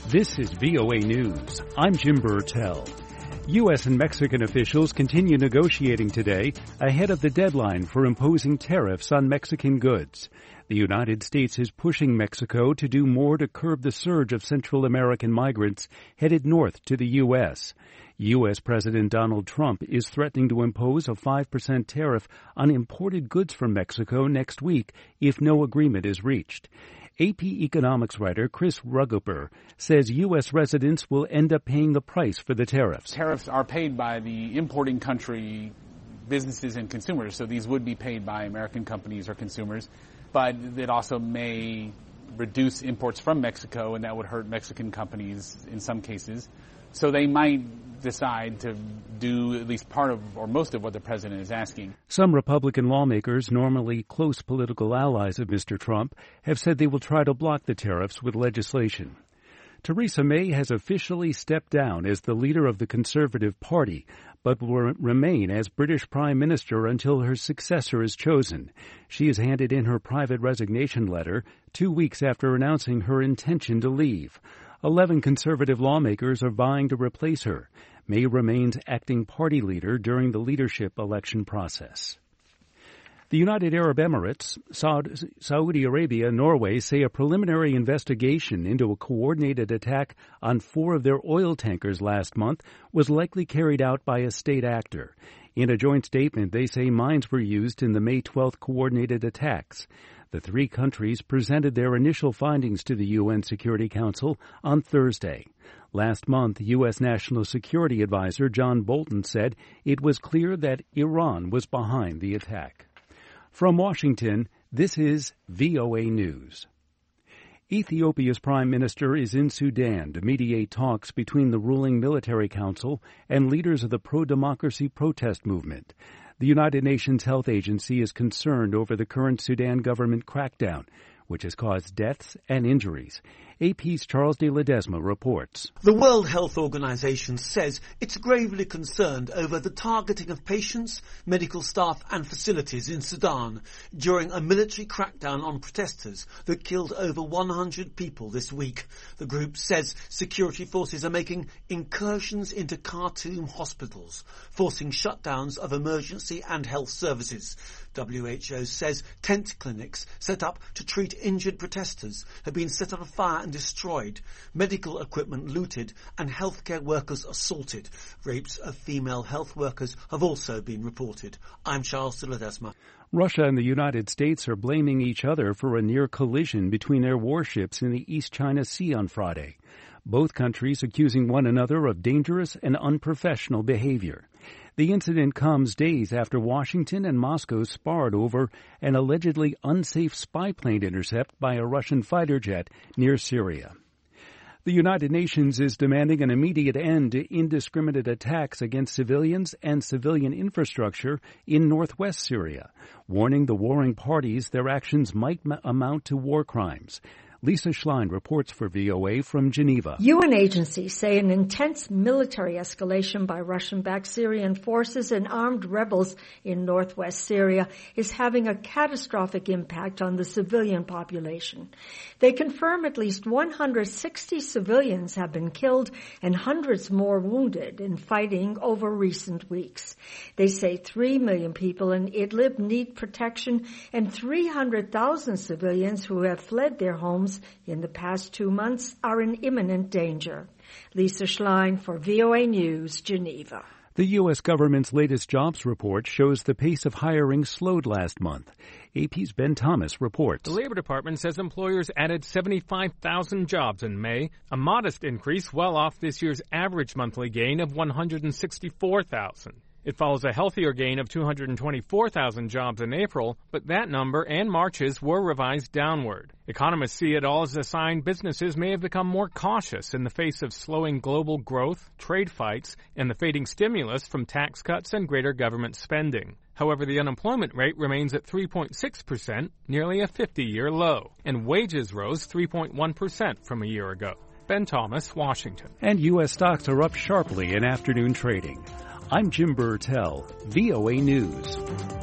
This is VOA News. I'm Jim Burtell. U.S. and Mexican officials continue negotiating today ahead of the deadline for imposing tariffs on Mexican goods. The United States is pushing Mexico to do more to curb the surge of Central American migrants headed north to the U.S. U.S. President Donald Trump is threatening to impose a 5% tariff on imported goods from Mexico next week if no agreement is reached. AP economics writer Chris Rugaber says U.S. residents will end up paying the price for the tariffs. Tariffs are paid by the importing country businesses and consumers, so these would be paid by American companies or consumers, but it also may reduce imports from Mexico, and that would hurt Mexican companies in some cases. So they might decide to do at least part of or most of what the president is asking. Some Republican lawmakers, normally close political allies of Mr. Trump, have said they will try to block the tariffs with legislation. Theresa May has officially stepped down as the leader of the Conservative Party, but will remain as British Prime Minister until her successor is chosen. She has handed in her private resignation letter 2 weeks after announcing her intention to leave. 11 Conservative lawmakers are vying to replace her. May remains acting party leader during the leadership election process. The United Arab Emirates, Saudi Arabia, and Norway say a preliminary investigation into a coordinated attack on 4 of their oil tankers last month was likely carried out by a state actor. In a joint statement, they say mines were used in the May 12th coordinated attacks. The 3 countries presented their initial findings to the UN Security Council on Thursday. Last month, U.S. National Security Advisor John Bolton said it was clear that Iran was behind the attack. From Washington, this is VOA News. Ethiopia's prime minister is in Sudan to mediate talks between the ruling military council and leaders of the pro-democracy protest movement. The United Nations Health Agency is concerned over the current Sudan government crackdown, which has caused deaths and injuries. AP's Charles de Ledesma reports. The World Health Organization says it's gravely concerned over the targeting of patients, medical staff and facilities in Sudan during a military crackdown on protesters that killed over 100 people this week. The group says security forces are making incursions into Khartoum hospitals, forcing shutdowns of emergency and health services. WHO says tent clinics set up to treat injured protesters have been set on fire and destroyed, medical equipment looted and healthcare workers assaulted. Rapes of female health workers have also been reported. I'm Charles de Ledesma. Russia and the United States are blaming each other for a near collision between their warships in the East China Sea on Friday. Both countries accusing one another of dangerous and unprofessional behavior. The incident comes days after Washington and Moscow sparred over an allegedly unsafe spy plane intercept by a Russian fighter jet near Syria. The United Nations is demanding an immediate end to indiscriminate attacks against civilians and civilian infrastructure in northwest Syria, warning the warring parties their actions might amount to war crimes. Lisa Schlein reports for VOA from Geneva. UN agencies say an intense military escalation by Russian-backed Syrian forces and armed rebels in northwest Syria is having a catastrophic impact on the civilian population. They confirm at least 160 civilians have been killed and hundreds more wounded in fighting over recent weeks. They say 3 million people in Idlib need protection and 300,000 civilians who have fled their homes in the past 2 months are in imminent danger. Lisa Schlein for VOA News, Geneva. The U.S. government's latest jobs report shows the pace of hiring slowed last month. AP's Ben Thomas reports. The Labor Department says employers added 75,000 jobs in May, a modest increase well off this year's average monthly gain of 164,000. It follows a healthier gain of 224,000 jobs in April, but that number and March's were revised downward. Economists see it all as a sign businesses may have become more cautious in the face of slowing global growth, trade fights, and the fading stimulus from tax cuts and greater government spending. However, the unemployment rate remains at 3.6%, nearly a 50-year low, and wages rose 3.1% from a year ago. Ben Thomas, Washington. And U.S. stocks are up sharply in afternoon trading. I'm Jim Burtell, VOA News.